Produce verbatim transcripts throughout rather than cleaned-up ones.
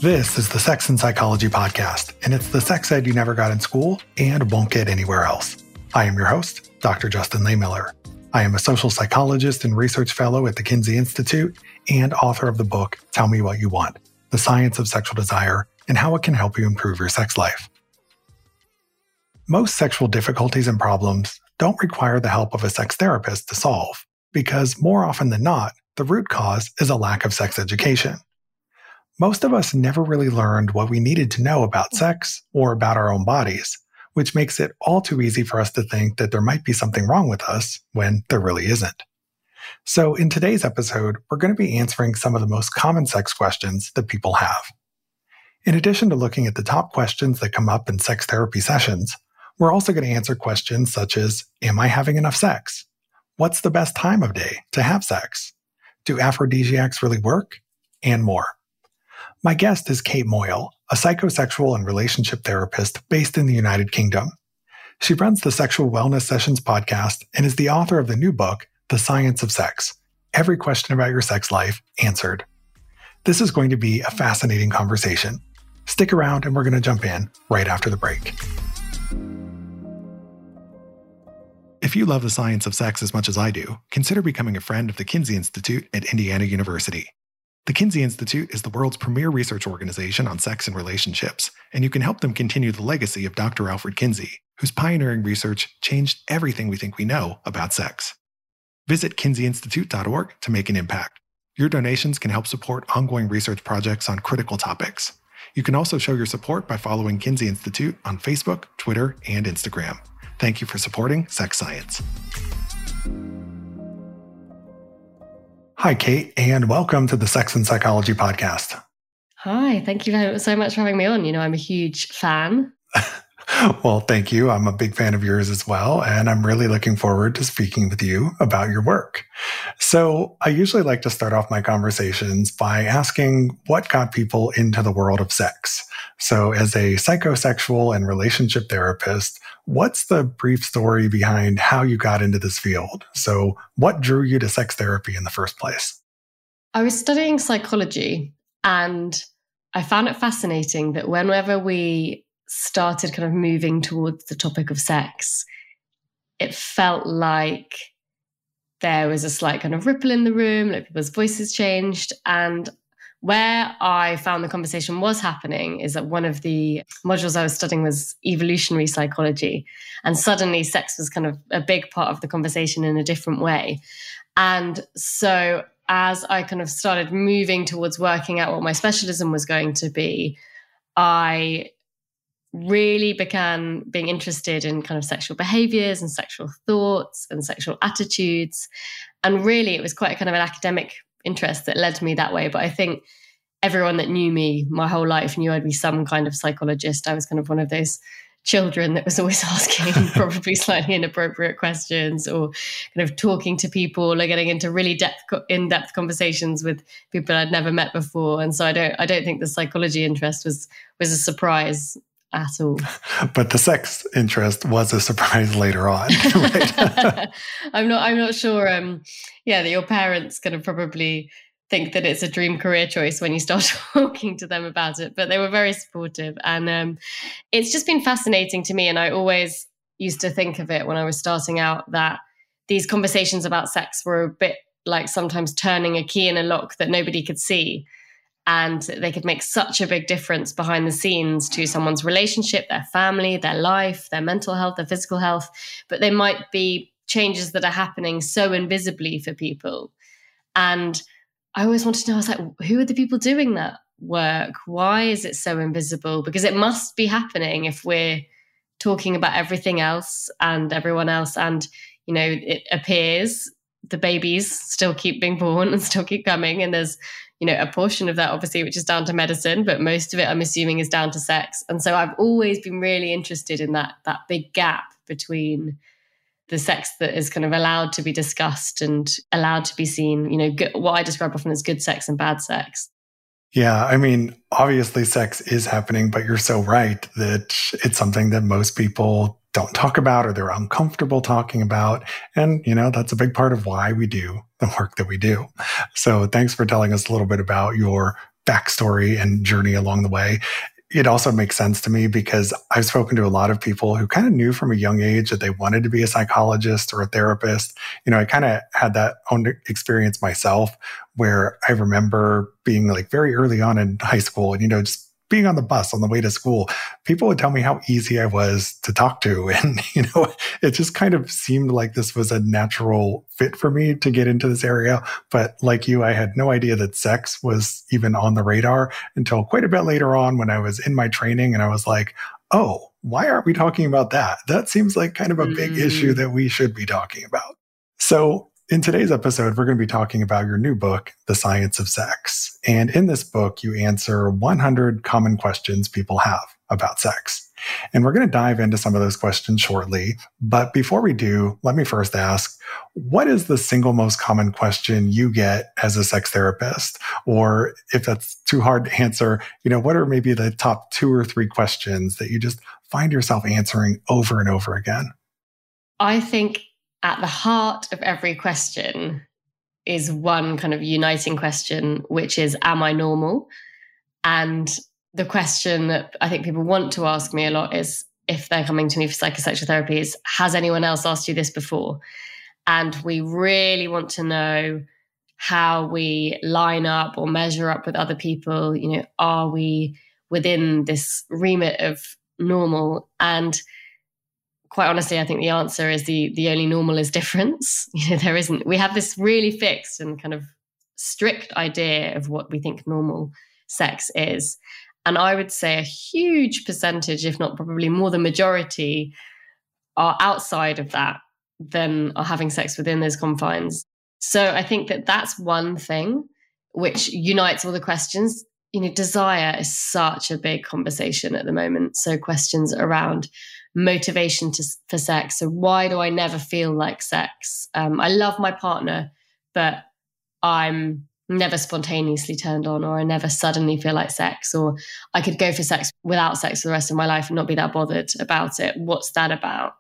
This is the Sex and Psychology Podcast, and it's the sex ed you never got in school and won't get anywhere else. I am your host, Doctor Justin Lehmiller. I am a social psychologist and research fellow at the Kinsey Institute and author of the book, Tell Me What You Want, The Science of Sexual Desire and How It Can Help You Improve Your Sex Life. Most sexual difficulties and problems don't require the help of a sex therapist to solve, because more often than not, the root cause is a lack of sex education. Most of us never really learned what we needed to know about sex or about our own bodies, which makes it all too easy for us to think that there might be something wrong with us when there really isn't. So in today's episode, we're going to be answering some of the most common sex questions that people have. In addition to looking at the top questions that come up in sex therapy sessions, we're also going to answer questions such as, am I having enough sex? What's the best time of day to have sex? Do aphrodisiacs really work? And more. My guest is Kate Moyle, a psychosexual and relationship therapist based in the United Kingdom. She runs the Sexual Wellness Sessions podcast and is the author of the new book, The Science of Sex: Every Question About Your Sex Life Answered. This is going to be a fascinating conversation. Stick around and we're going to jump in right after the break. If you love the science of sex as much as I do, consider becoming a friend of the Kinsey Institute at Indiana University. The Kinsey Institute is the world's premier research organization on sex and relationships, and you can help them continue the legacy of Doctor Alfred Kinsey, whose pioneering research changed everything we think we know about sex. Visit kinsey institute dot org to make an impact. Your donations can help support ongoing research projects on critical topics. You can also show your support by following Kinsey Institute on Facebook, Twitter, and Instagram. Thank you for supporting sex science. Hi, Kate, and welcome to the Sex and Psychology Podcast. Hi, thank you so much for having me on. You know, I'm a huge fan. Well, thank you. I'm a big fan of yours as well, and I'm really looking forward to speaking with you about your work. So I usually like to start off my conversations by asking what got people into the world of sex. So as a psychosexual and relationship therapist, what's the brief story behind how you got into this field? So what drew you to sex therapy in the first place? I was studying psychology, and I found it fascinating that whenever we started kind of moving towards the topic of sex, it felt like there was a slight kind of ripple in the room, like people's voices changed. And where I found the conversation was happening is that one of the modules I was studying was evolutionary psychology. And suddenly sex was kind of a big part of the conversation in a different way. And so as I kind of started moving towards working out what my specialism was going to be, I really began being interested in kind of sexual behaviors and sexual thoughts and sexual attitudes. And really, it was quite a kind of an academic interest that led me that way. But I think everyone that knew me my whole life knew I'd be some kind of psychologist. I was kind of one of those children that was always asking probably slightly inappropriate questions, or kind of talking to people or getting into really depth, in-depth conversations with people I'd never met before. And so I don't, I don't think the psychology interest was was a surprise at all. But the sex interest was a surprise later on, right? I'm not I'm not sure um yeah that your parents kind of probably think that it's a dream career choice when you start talking to them about it, but they were very supportive. And um it's just been fascinating to me, and I always used to think of it when I was starting out that these conversations about sex were a bit like sometimes turning a key in a lock that nobody could see. And they could make such a big difference behind the scenes to someone's relationship, their family, their life, their mental health, their physical health. But they might be changes that are happening so invisibly for people. And I always wanted to know, I was like, who are the people doing that work? Why is it so invisible? Because it must be happening if we're talking about everything else and everyone else. And, you know, it appears the babies still keep being born and still keep coming. And there's, you know, a portion of that, obviously, which is down to medicine, but most of it, I'm assuming, is down to sex. And so I've always been really interested in that, that big gap between the sex that is kind of allowed to be discussed and allowed to be seen, you know, good, what I describe often as good sex and bad sex. Yeah, I mean, obviously sex is happening, but you're so right that it's something that most people don't talk about or they're uncomfortable talking about. And, you know, that's a big part of why we do the work that we do. So thanks for telling us a little bit about your backstory and journey along the way. It also makes sense to me because I've spoken to a lot of people who kind of knew from a young age that they wanted to be a psychologist or a therapist. You know, I kind of had that own experience myself where I remember being like very early on in high school and, you know, just being on the bus on the way to school, people would tell me how easy I was to talk to. And, you know, it just kind of seemed like this was a natural fit for me to get into this area. But like you, I had no idea that sex was even on the radar until quite a bit later on when I was in my training and I was like, oh, why aren't we talking about that? That seems like kind of a big mm. issue that we should be talking about. So in today's episode, we're going to be talking about your new book, The Science of Sex. And in this book, you answer one hundred common questions people have about sex. And we're going to dive into some of those questions shortly. But before we do, let me first ask, what is the single most common question you get as a sex therapist? Or if that's too hard to answer, you know, what are maybe the top two or three questions that you just find yourself answering over and over again? I think at the heart of every question is one kind of uniting question, which is, am I normal? And the question that I think people want to ask me a lot is, if they're coming to me for psychosexual therapy, is, has anyone else asked you this before? And we really want to know how we line up or measure up with other people. You know, are we within this remit of normal? And quite honestly, I think the answer is the the only normal is difference. You know, there isn't, we have this really fixed and kind of strict idea of what we think normal sex is. And I would say a huge percentage, if not probably more than majority, are outside of that than are having sex within those confines. So I think that that's one thing which unites all the questions. You know, desire is such a big conversation at the moment. So questions around motivation to, for sex. So why do I never feel like sex? Um, I love my partner, but I'm never spontaneously turned on, or I never suddenly feel like sex, or I could go for sex without sex for the rest of my life and not be that bothered about it. What's that about?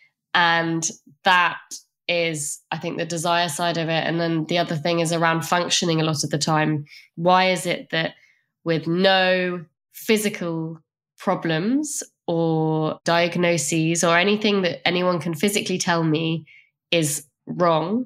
And that is, I think, the desire side of it. And then the other thing is around functioning a lot of the time. Why is it that with no physical problems or diagnoses or anything that anyone can physically tell me is wrong,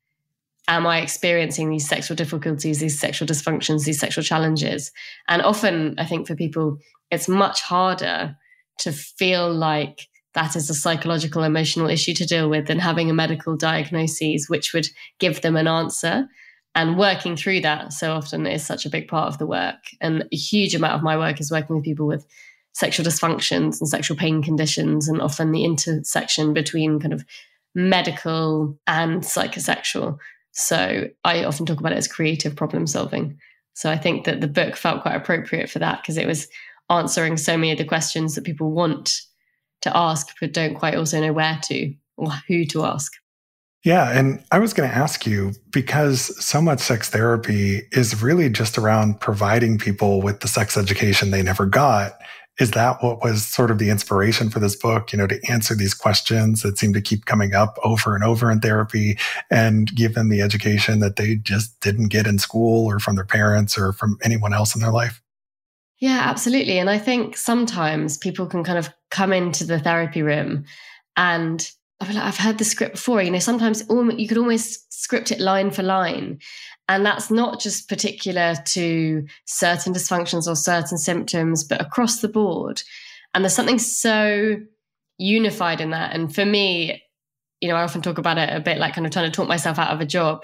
am I experiencing these sexual difficulties, these sexual dysfunctions, these sexual challenges? And often, I think for people, it's much harder to feel like that is a psychological, emotional issue to deal with than having a medical diagnosis, which would give them an answer. And working through that so often is such a big part of the work. And a huge amount of my work is working with people with sexual dysfunctions and sexual pain conditions, and often the intersection between kind of medical and psychosexual. So I often talk about it as creative problem solving. So I think that the book felt quite appropriate for that, because it was answering so many of the questions that people want to ask, but don't quite also know where to or who to ask. Yeah. And I was going to ask you, because so much sex therapy is really just around providing people with the sex education they never got. Is that what was sort of the inspiration for this book, you know, to answer these questions that seem to keep coming up over and over in therapy and give them the education that they just didn't get in school or from their parents or from anyone else in their life? Yeah, absolutely. And I think sometimes people can kind of come into the therapy room and I've heard the script before, you know, sometimes you could almost script it line for line. And that's not just particular to certain dysfunctions or certain symptoms, but across the board. And there's something so unified in that. And for me, you know, I often talk about it a bit like kind of trying to talk myself out of a job.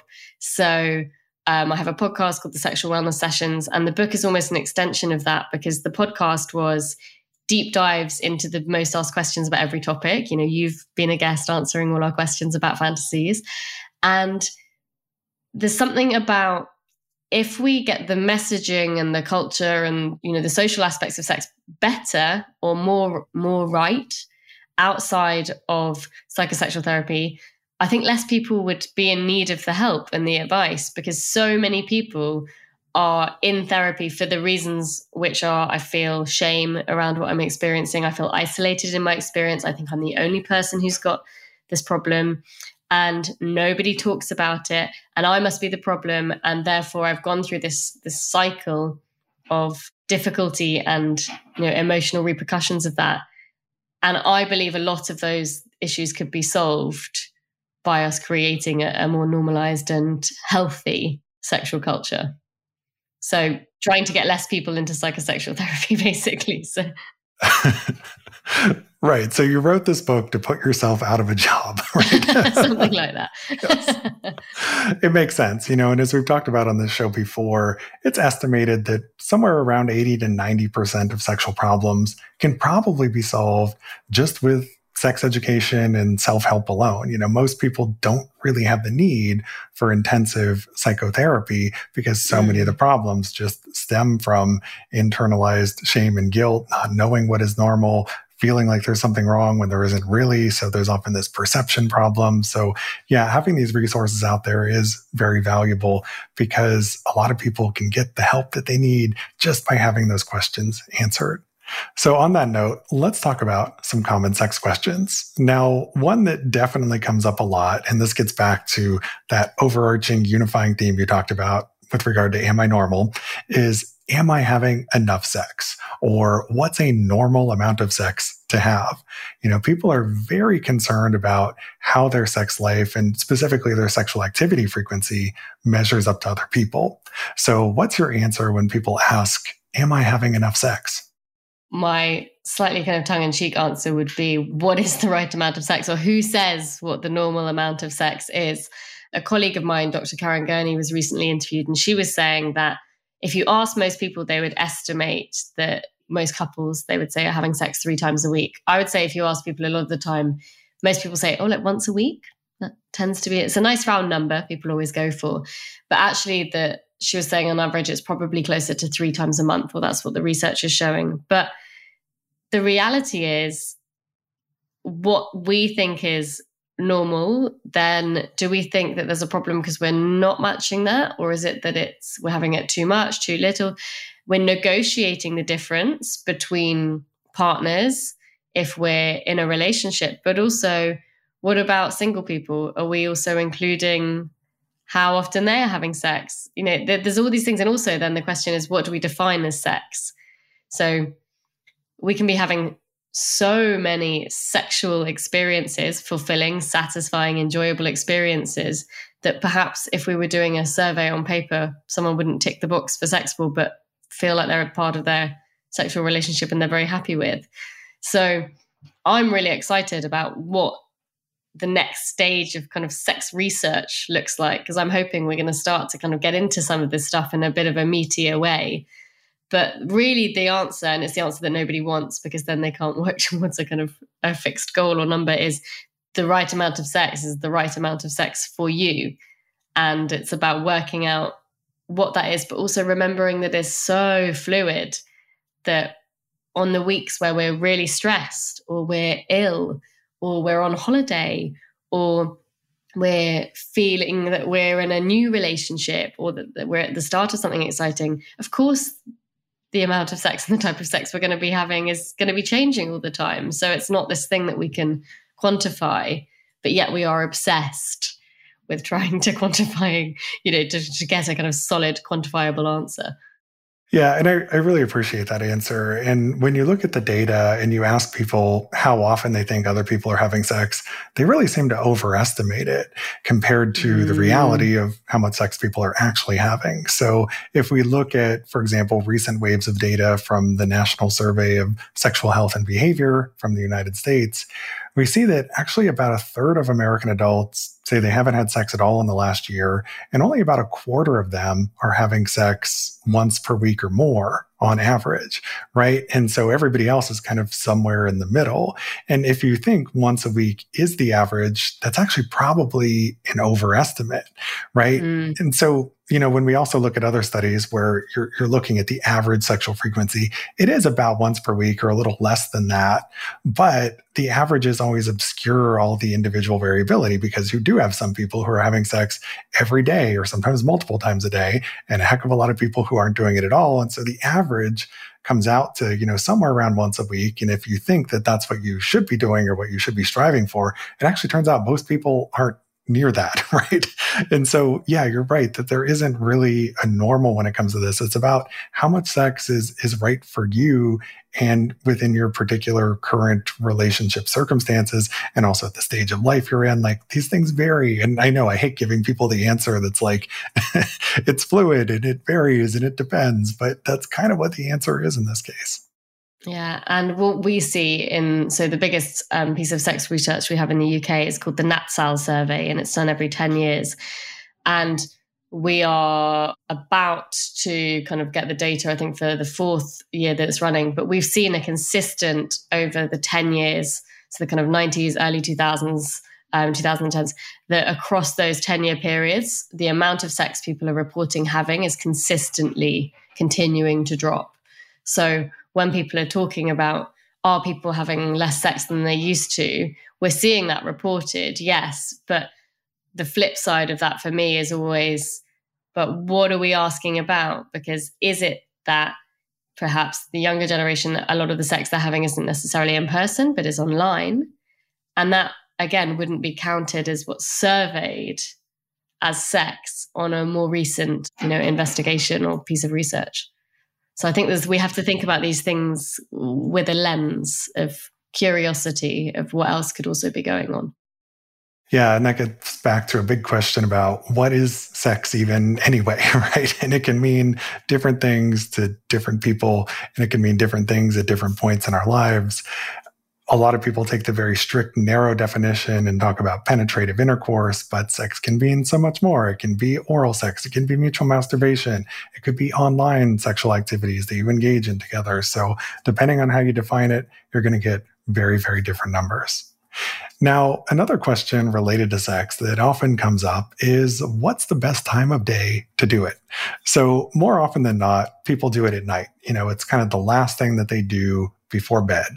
So um, I have a podcast called The Sexual Wellness Sessions, and the book is almost an extension of that, because the podcast was deep dives into the most asked questions about every topic. You know, you've been a guest answering all our questions about fantasies. And there's something about, if we get the messaging and the culture and, you know, the social aspects of sex better or more, more right outside of psychosexual therapy, I think less people would be in need of the help and the advice, because so many people are in therapy for the reasons which are, I feel shame around what I'm experiencing. I feel isolated in my experience. I think I'm the only person who's got this problem and nobody talks about it. And I must be the problem. And therefore I've gone through this, this cycle of difficulty and, you know, emotional repercussions of that. And I believe a lot of those issues could be solved by us creating a, a more normalized and healthy sexual culture. So trying to get less people into psychosexual therapy, basically. So. Right. So you wrote this book to put yourself out of a job, right? Something like that. Yes. It makes sense, you know, and as we've talked about on this show before, it's estimated that somewhere around eighty to ninety percent of sexual problems can probably be solved just with sex education and self-help alone. You know, most people don't really have the need for intensive psychotherapy because so mm. many of the problems just stem from internalized shame and guilt, not knowing what is normal, feeling like there's something wrong when there isn't really. So there's often this perception problem. So yeah, having these resources out there is very valuable because a lot of people can get the help that they need just by having those questions answered. So on that note, let's talk about some common sex questions. Now, one that definitely comes up a lot, and this gets back to that overarching unifying theme you talked about with regard to am I normal, is am I having enough sex? Or what's a normal amount of sex to have? You know, people are very concerned about how their sex life and specifically their sexual activity frequency measures up to other people. So what's your answer when people ask, am I having enough sex? My slightly kind of tongue-in-cheek answer would be, what is the right amount of sex, or who says what the normal amount of sex is? A colleague of mine, Doctor Karen Gurney, was recently interviewed, and she was saying that if you ask most people, they would estimate that most couples, they would say, are having sex three times a week. I would say if you ask people a lot of the time, most people say, oh, like once a week. That tends to be, it's a nice round number people always go for. But actually, the she was saying on average, it's probably closer to three times a month, or that's what the research is showing. But the reality is, what we think is normal, then do we think that there's a problem because we're not matching that? Or is it that it's we're having it too much, too little? We're negotiating the difference between partners if we're in a relationship. But also, what about single people? Are we also including how often they are having sex? You know, there's all these things. And also then the question is, what do we define as sex? So we can be having so many sexual experiences, fulfilling, satisfying, enjoyable experiences, that perhaps if we were doing a survey on paper, someone wouldn't tick the box for sexual, but feel like they're a part of their sexual relationship and they're very happy with. So I'm really excited about what the next stage of kind of sex research looks like, because I'm hoping we're going to start to kind of get into some of this stuff in a bit of a meatier way. But really the answer, and it's the answer that nobody wants because then they can't work towards a kind of a fixed goal or number, is the right amount of sex is the right amount of sex for you. And it's about working out what that is, but also remembering that it's so fluid, that on the weeks where we're really stressed or we're ill or we're on holiday or we're feeling that we're in a new relationship or that, that we're at the start of something exciting, of course, the amount of sex and the type of sex we're going to be having is going to be changing all the time. So it's not this thing that we can quantify, but yet we are obsessed with trying to quantify, you know, to, to get a kind of solid quantifiable answer. Yeah, and I, I really appreciate that answer. And when you look at the data and you ask people how often they think other people are having sex, they really seem to overestimate it compared to mm. the reality of how much sex people are actually having. So if we look at, for example, recent waves of data from the National Survey of Sexual Health and Behavior from the United States, we see that actually about a third of American adults say they haven't had sex at all in the last year, and only about a quarter of them are having sex once per week or more on average, right? And so everybody else is kind of somewhere in the middle. And if you think once a week is the average, that's actually probably an overestimate, right? Mm. And so, you know, when we also look at other studies where you're, you're looking at the average sexual frequency, it is about once per week or a little less than that. But the averages always obscure all the individual variability, because you do have some people who are having sex every day or sometimes multiple times a day, and a heck of a lot of people who aren't doing it at all. And so the average comes out to, you know, somewhere around once a week. And if you think that that's what you should be doing or what you should be striving for, it actually turns out most people aren't near that, right? And so, yeah, you're right that there isn't really a normal when it comes to this. It's about how much sex is is right for you and within your particular current relationship circumstances, and also at the stage of life you're in. Like, these things vary. And I know I hate giving people the answer that's like, it's fluid and it varies and it depends, but that's kind of what the answer is in this case. Yeah. And what we see in, so the biggest um, piece of sex research we have in the U K is called the NatSal survey, and it's done every ten years. And we are about to kind of get the data, I think, for the fourth year that it's running, but we've seen a consistent over the ten years, so the kind of nineties, early two thousands, um, twenty tens, that across those ten-year periods, the amount of sex people are reporting having is consistently continuing to drop. So when people are talking about, are people having less sex than they used to, we're seeing that reported, yes. But the flip side of that for me is always, but what are we asking about? Because is it that perhaps the younger generation, a lot of the sex they're having isn't necessarily in person, but is online? And that, again, wouldn't be counted as what's surveyed as sex on a more recent, you know, investigation or piece of research. So I think there's, we have to think about these things with a lens of curiosity of what else could also be going on. Yeah, and that gets back to a big question about what is sex even anyway, right? And it can mean different things to different people, and it can mean different things at different points in our lives. A lot of people take the very strict, narrow definition and talk about penetrative intercourse, but sex can mean so much more. It can be oral sex. It can be mutual masturbation. It could be online sexual activities that you engage in together. So depending on how you define it, you're going to get very, very different numbers. Now, another question related to sex that often comes up is, what's the best time of day to do it? So more often than not, people do it at night. You know, it's kind of the last thing that they do before bed.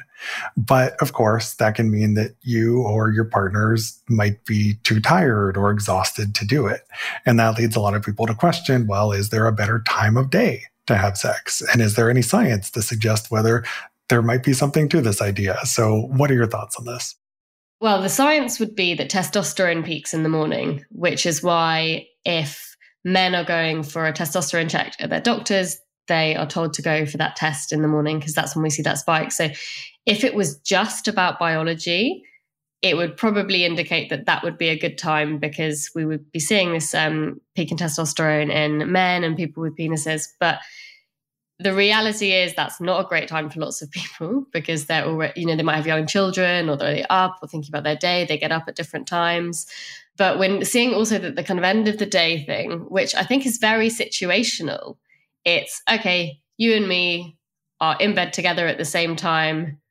But of course, that can mean that you or your partners might be too tired or exhausted to do it. And that leads a lot of people to question, well, is there a better time of day to have sex? And is there any science to suggest whether there might be something to this idea? So what are your thoughts on this? Well, the science would be that testosterone peaks in the morning, which is why if men are going for a testosterone check at their doctors, they are told to go for that test in the morning because that's when we see that spike. So if it was just about biology, it would probably indicate that that would be a good time because we would be seeing this um, peak in testosterone in men and people with penises. But the reality is that's not a great time for lots of people because they're already, you know, they might have young children or they're up or thinking about their day. They get up at different times. But when seeing also that the kind of end of the day thing, which I think is very situational, it's, okay, you and me are in bed together at the same time,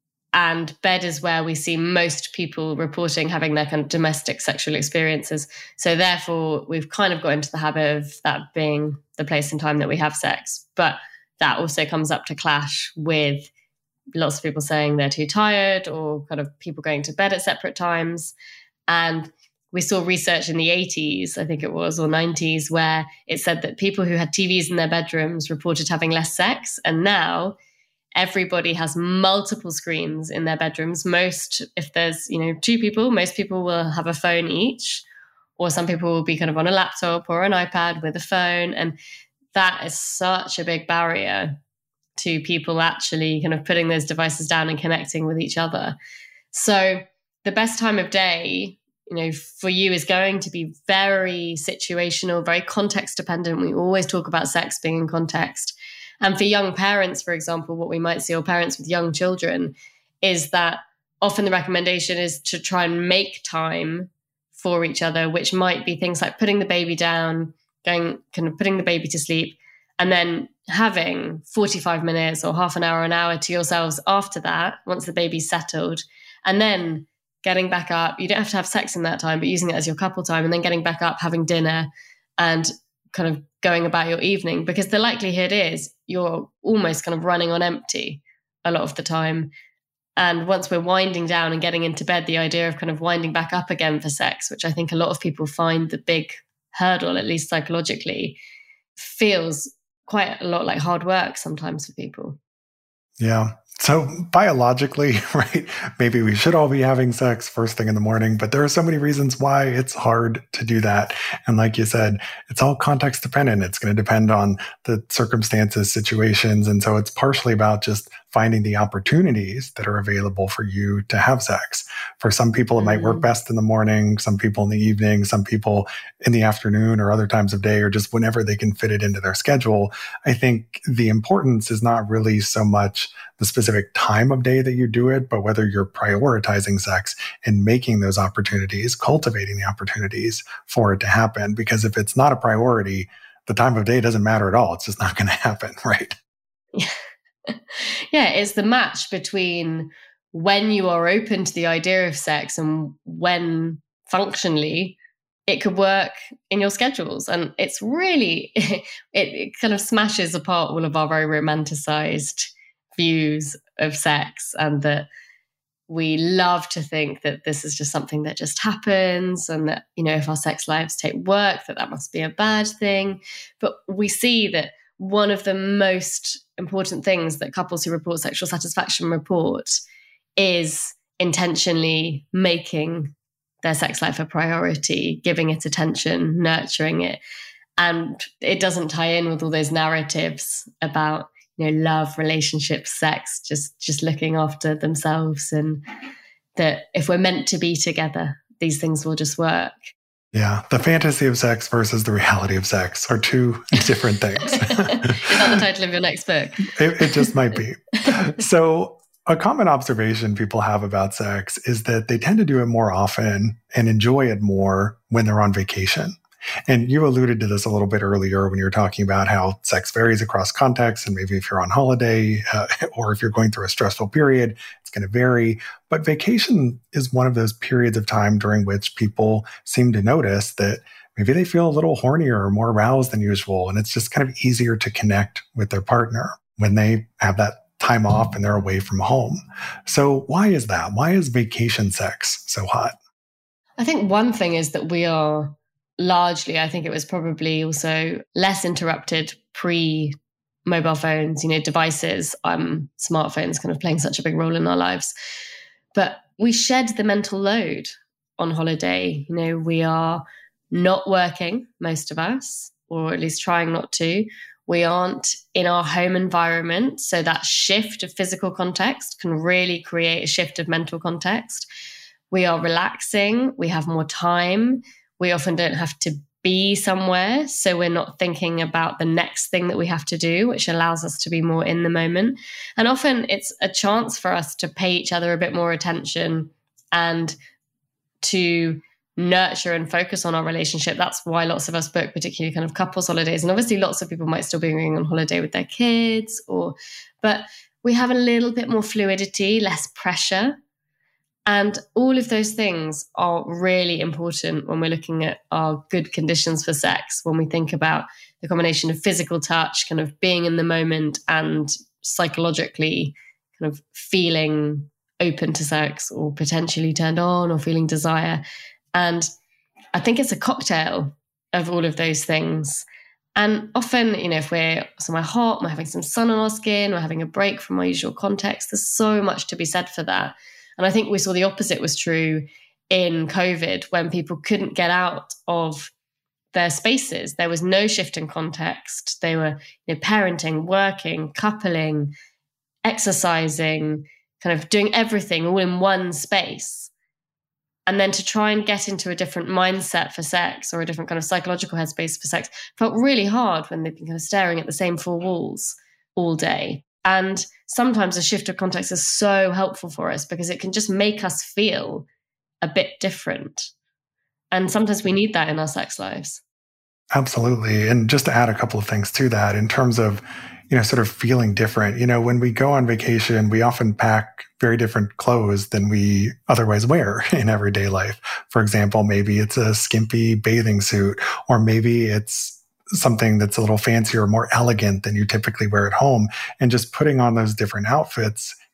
and bed is where we see most people reporting having their kind of domestic sexual experiences. So therefore, we've kind of got into the habit of that being the place and time that we have sex. But that also comes up to clash with lots of people saying they're too tired or kind of people going to bed at separate times. And we saw research in the eighties, I think it was, or nineties, where it said that people who had T Vs in their bedrooms reported having less sex. And now everybody has multiple screens in their bedrooms. Most, if there's, you know, two people, most people will have a phone each, or some people will be kind of on a laptop or an iPad with a phone. And that is such a big barrier to people actually kind of putting those devices down and connecting with each other. So the best time of day, you know, for you is going to be very situational, very context dependent. We always talk about sex being in context. And for young parents, for example, what we might see, or parents with young children, is that often the recommendation is to try and make time for each other, which might be things like putting the baby down, going kind of putting the baby to sleep, and then having forty-five minutes or half an hour, an hour to yourselves after that, once the baby's settled, and then getting back up. You don't have to have sex in that time, but using it as your couple time, and then getting back up, having dinner, and kind of going about your evening, because the likelihood is you're almost kind of running on empty a lot of the time. And once we're winding down and getting into bed, the idea of kind of winding back up again for sex, which I think a lot of people find the big hurdle, at least psychologically, feels quite a lot like hard work sometimes for people. Yeah. So biologically, right, maybe we should all be having sex first thing in the morning, but there are so many reasons why it's hard to do that. And like you said, it's all context dependent. It's going to depend on the circumstances, situations. And so it's partially about just finding the opportunities that are available for you to have sex. For some people, it mm-hmm. might work best in the morning, some people in the evening, some people in the afternoon or other times of day, or just whenever they can fit it into their schedule. I think the importance is not really so much the specific time of day that you do it, but whether you're prioritizing sex and making those opportunities, cultivating the opportunities for it to happen. Because if it's not a priority, the time of day doesn't matter at all. It's just not going to happen, right? Yeah, it's the match between when you are open to the idea of sex and when functionally it could work in your schedules. And it's really, it, it kind of smashes apart all of our very romanticized views of sex, and that we love to think that this is just something that just happens, and that, you know, if our sex lives take work, that that must be a bad thing. But we see that one of the most important things that couples who report sexual satisfaction report is intentionally making their sex life a priority, giving it attention, nurturing it. And it doesn't tie in with all those narratives about, you know, love, relationships, sex, just, just looking after themselves, and that if we're meant to be together, these things will just work. Yeah. The fantasy of sex versus the reality of sex are two different things. Is that the title of your next book? It, it just might be. So a common observation people have about sex is that they tend to do it more often and enjoy it more when they're on vacation. And you alluded to this a little bit earlier when you were talking about how sex varies across contexts, and maybe if you're on holiday uh, or if you're going through a stressful period, it's going to vary. But vacation is one of those periods of time during which people seem to notice that maybe they feel a little hornier or more aroused than usual. And it's just kind of easier to connect with their partner when they have that time off and they're away from home. So why is that? Why is vacation sex so hot? I think one thing is that we are largely, I think it was probably also less interrupted pre-mobile phones, you know, devices, um, smartphones kind of playing such a big role in our lives. But we shed the mental load on holiday. You know, we are not working, most of us, or at least trying not to. We aren't in our home environment. So that shift of physical context can really create a shift of mental context. We are relaxing. We have more time. We often don't have to be somewhere. So we're not thinking about the next thing that we have to do, which allows us to be more in the moment. And often it's a chance for us to pay each other a bit more attention and to nurture and focus on our relationship. That's why lots of us book particularly kind of couples holidays. And obviously lots of people might still be going on holiday with their kids, or, but we have a little bit more fluidity, less pressure. And all of those things are really important when we're looking at our good conditions for sex, when we think about the combination of physical touch, kind of being in the moment, and psychologically kind of feeling open to sex or potentially turned on or feeling desire. And I think it's a cocktail of all of those things. And often, you know, if we're somewhere hot, we're having some sun on our skin, we're having a break from our usual context, there's so much to be said for that. And I think we saw the opposite was true in COVID, when people couldn't get out of their spaces. There was no shift in context. They were, you know, parenting, working, coupling, exercising, kind of doing everything all in one space. And then to try and get into a different mindset for sex, or a different kind of psychological headspace for sex, felt really hard when they've been kind of staring at the same four walls all day. And sometimes a shift of context is so helpful for us because it can just make us feel a bit different. And sometimes we need that in our sex lives. Absolutely. And just to add a couple of things to that in terms of, you know, sort of feeling different, you know, when we go on vacation, we often pack very different clothes than we otherwise wear in everyday life. For example, maybe it's a skimpy bathing suit, or maybe it's something that's a little fancier, more elegant than you typically wear at home. And just putting on those different outfits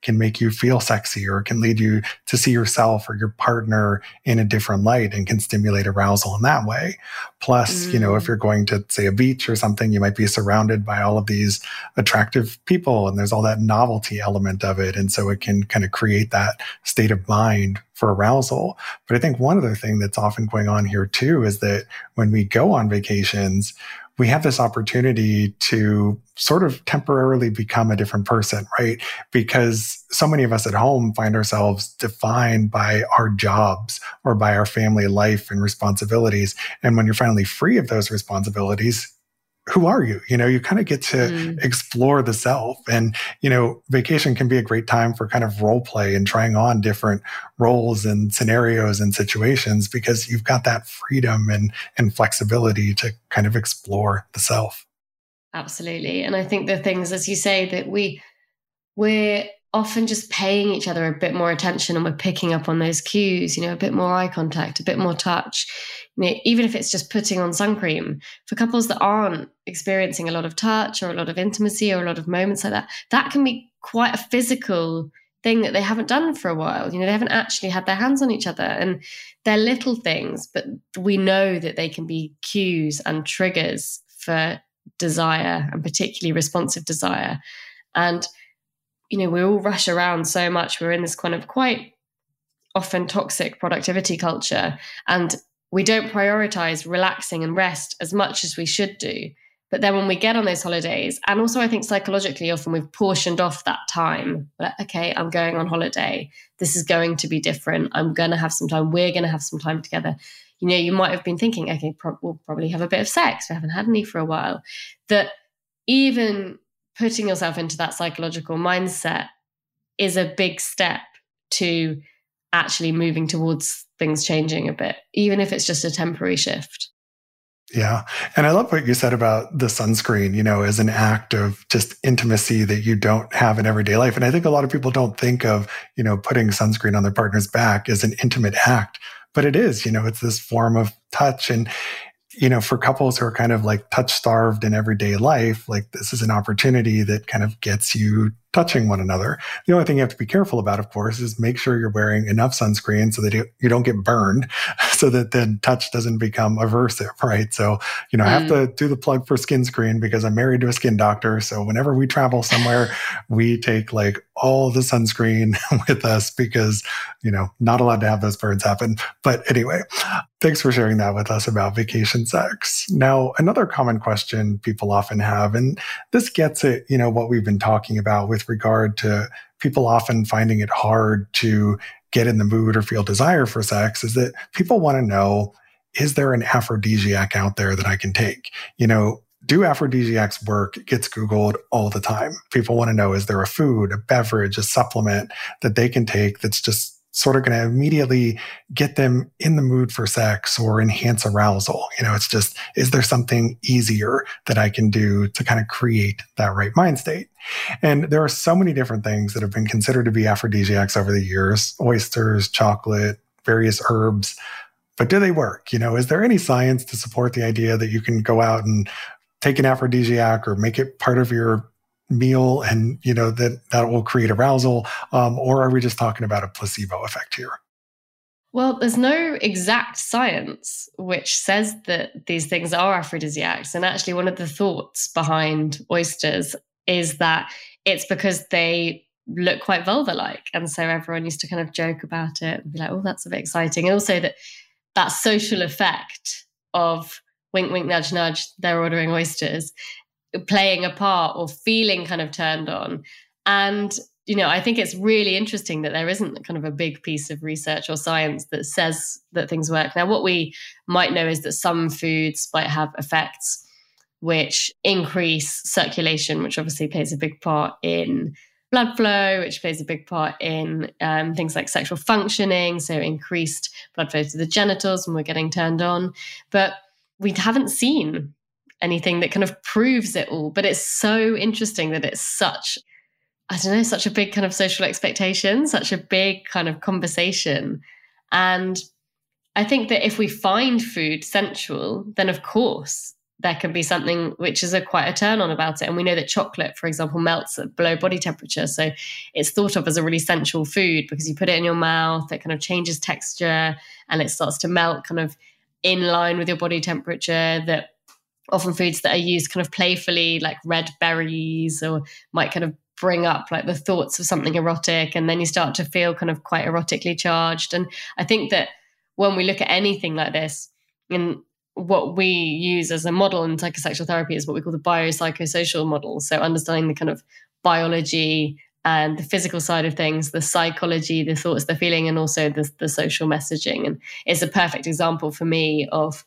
can make you feel sexy, or can lead you to see yourself or your partner in a different light and can stimulate arousal in that way. Plus, mm. you know, if you're going to, say, a beach or something, you might be surrounded by all of these attractive people, and there's all that novelty element of it. And so it can kind of create that state of mind for arousal. But I think one other thing that's often going on here too is that when we go on vacations, we have this opportunity to sort of temporarily become a different person, right? Because so many of us at home find ourselves defined by our jobs or by our family life and responsibilities. And when you're finally free of those responsibilities, who are you? You know, you kind of get to mm. explore the self. And, you know, vacation can be a great time for kind of role play and trying on different roles and scenarios and situations, because you've got that freedom and, and flexibility to kind of explore the self. Absolutely. And I think the things, as you say, that we, we're often just paying each other a bit more attention, and we're picking up on those cues, you know, a bit more eye contact, a bit more touch. You know, even if it's just putting on sun cream, for couples that aren't experiencing a lot of touch or a lot of intimacy or a lot of moments like that, that can be quite a physical thing that they haven't done for a while. You know, they haven't actually had their hands on each other, and they're little things, but we know that they can be cues and triggers for desire, and particularly responsive desire. And you know, we all rush around so much. We're in this kind of quite often toxic productivity culture, and we don't prioritize relaxing and rest as much as we should do. But then when we get on those holidays, and also I think psychologically, often we've portioned off that time. Like, okay, I'm going on holiday. This is going to be different. I'm going to have some time. We're going to have some time together. You know, you might have been thinking, okay, pro- we'll probably have a bit of sex. We haven't had any for a while. That even putting yourself into that psychological mindset is a big step to actually moving towards things changing a bit, even if it's just a temporary shift. Yeah. And I love what you said about the sunscreen, you know, as an act of just intimacy that you don't have in everyday life. And I think a lot of people don't think of, you know, putting sunscreen on their partner's back as an intimate act, but it is, you know, it's this form of touch. And you know, for couples who are kind of like touch starved in everyday life, like this is an opportunity that kind of gets you touching one another. The only thing you have to be careful about, of course, is make sure you're wearing enough sunscreen so that you don't get burned, so that then touch doesn't become aversive, right? So, you know, mm. I have to do the plug for SkinScreen because I'm married to a skin doctor. So whenever we travel somewhere, we take like all the sunscreen with us because, you know, not allowed to have those burns happen. But anyway, thanks for sharing that with us about vacation sex. Now, another common question people often have, and this gets at, you know, what we've been talking about with regard to people often finding it hard to get in the mood or feel desire for sex, is that people want to know, is there an aphrodisiac out there that I can take? You know, do aphrodisiacs work? It gets Googled all the time. People want to know, is there a food, a beverage, a supplement that they can take that's just sort of going to immediately get them in the mood for sex or enhance arousal? You know, it's just, is there something easier that I can do to kind of create that right mind state? And there are so many different things that have been considered to be aphrodisiacs over the years: oysters, chocolate, various herbs. But do they work? You know, is there any science to support the idea that you can go out and take an aphrodisiac or make it part of your meal and, you know, that that will create arousal? Um, or are we just talking about a placebo effect here? Well, there's no exact science which says that these things are aphrodisiacs. And actually, one of the thoughts behind oysters is that it's because they look quite vulva-like. And so everyone used to kind of joke about it and be like, oh, that's a bit exciting. And also that that social effect of wink, wink, nudge, nudge, they're ordering oysters, playing a part or feeling kind of turned on. And, you know, I think it's really interesting that there isn't kind of a big piece of research or science that says that things work. Now, what we might know is that some foods might have effects which increase circulation, which obviously plays a big part in blood flow, which plays a big part in um, things like sexual functioning, so increased blood flow to the genitals when we're getting turned on. But we haven't seen anything that kind of proves it all. But it's so interesting that it's such, I don't know, such a big kind of social expectation, such a big kind of conversation. And I think that if we find food sensual, then of course there can be something which is a quite a turn on about it. And we know that chocolate, for example, melts at below body temperature. So it's thought of as a really sensual food because you put it in your mouth, it kind of changes texture and it starts to melt kind of in line with your body temperature. That often foods that are used kind of playfully, like red berries, or might kind of bring up like the thoughts of something erotic. And then you start to feel kind of quite erotically charged. And I think that when we look at anything like this, in what we use as a model in psychosexual therapy is what we call the biopsychosocial model. So understanding the kind of biology and the physical side of things, the psychology, the thoughts, the feeling, and also the, the social messaging. And it's a perfect example for me of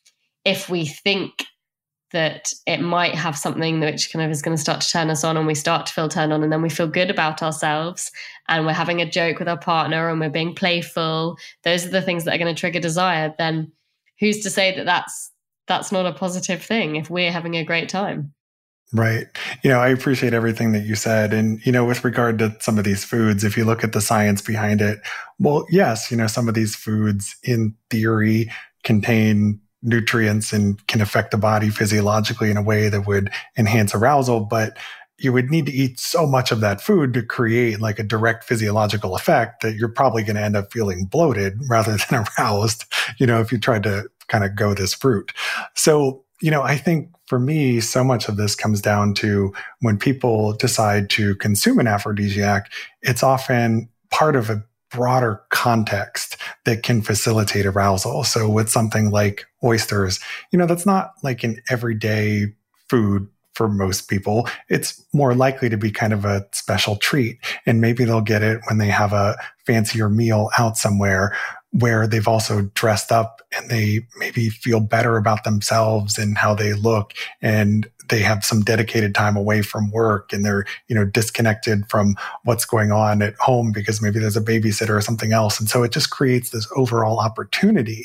if we think that it might have something which kind of is going to start to turn us on, and we start to feel turned on, and then we feel good about ourselves and we're having a joke with our partner and we're being playful. Those are the things that are going to trigger desire. Then who's to say that that's that's not a positive thing if we're having a great time? Right. You know, I appreciate everything that you said. And, you know, with regard to some of these foods, if you look at the science behind it, well, yes, you know, some of these foods in theory contain nutrients and can affect the body physiologically in a way that would enhance arousal, but you would need to eat so much of that food to create like a direct physiological effect that you're probably going to end up feeling bloated rather than aroused, you know, if you tried to kind of go this route. So, you know, I think for me, so much of this comes down to when people decide to consume an aphrodisiac, it's often part of a broader context that can facilitate arousal. So with something like oysters, you know, that's not like an everyday food for most people. It's more likely to be kind of a special treat. And maybe they'll get it when they have a fancier meal out somewhere where they've also dressed up and they maybe feel better about themselves and how they look, and they have some dedicated time away from work and they're, you know, disconnected from what's going on at home because maybe there's a babysitter or something else. And so it just creates this overall opportunity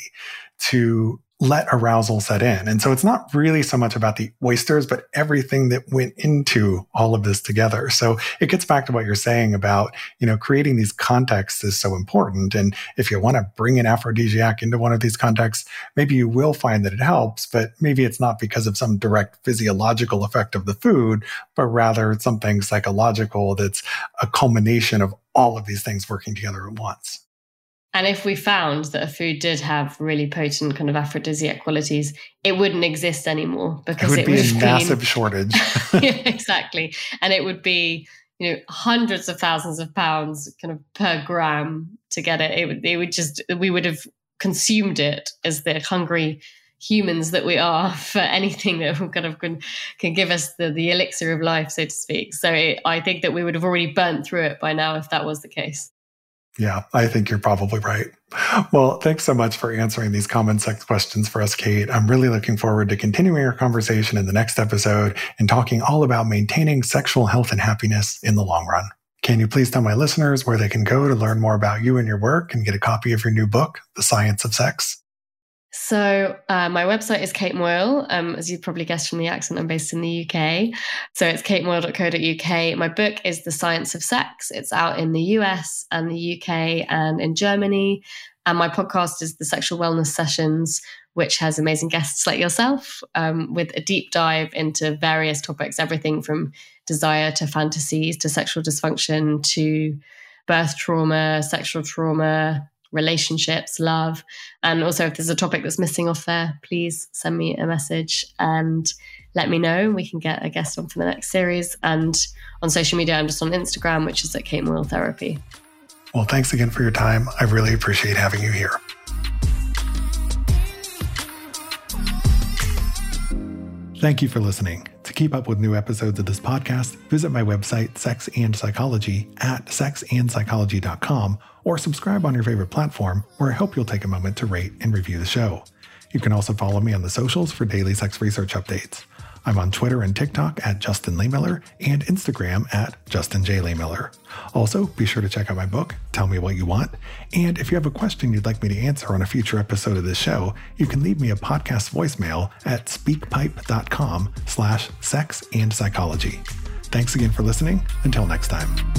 to let arousal set in. And so it's not really so much about the oysters, but everything that went into all of this together. So it gets back to what you're saying about, you know, creating these contexts is so important. And if you want to bring an aphrodisiac into one of these contexts, maybe you will find that it helps, but maybe it's not because of some direct physiological effect of the food, but rather it's something psychological that's a culmination of all of these things working together at once. And if we found that a food did have really potent kind of aphrodisiac qualities, it wouldn't exist anymore because it would it be would a have massive been... shortage. Yeah, exactly. And it would be, you know, hundreds of thousands of pounds kind of per gram to get it. It would, it would just, we would have consumed it as the hungry humans that we are for anything that kind of can, can give us the, the elixir of life, so to speak. So it, I think that we would have already burnt through it by now if that was the case. Yeah, I think you're probably right. Well, thanks so much for answering these common sex questions for us, Kate. I'm really looking forward to continuing our conversation in the next episode and talking all about maintaining sexual health and happiness in the long run. Can you please tell my listeners where they can go to learn more about you and your work and get a copy of your new book, The Science of Sex? So uh, my website is Kate Moyle. Um, as you probably guessed from the accent, I'm based in the U K. So it's kate moyle dot co dot U K. My book is The Science of Sex. It's out in the U S and the U K and in Germany. And my podcast is The Sexual Wellness Sessions, which has amazing guests like yourself um, with a deep dive into various topics, everything from desire to fantasies to sexual dysfunction to birth trauma, sexual trauma, relationships, love. And also if there's a topic that's missing off there, please send me a message and let me know. We can get a guest on for the next series. And on social media, I'm just on Instagram, which is at Kate Moyle Therapy. Well, thanks again for your time. I really appreciate having you here. Thank you for listening. To keep up with new episodes of this podcast, visit my website, Sex and Psychology, at sex and psychology dot com, or subscribe on your favorite platform, where I hope you'll take a moment to rate and review the show. You can also follow me on the socials for daily sex research updates. I'm on Twitter and TikTok at Justin Lehmiller and Instagram at Justin J. Lehmiller. Also, be sure to check out my book, Tell Me What You Want. And if you have a question you'd like me to answer on a future episode of this show, you can leave me a podcast voicemail at speakpipe.com slash sex and psychology. Thanks again for listening. Until next time.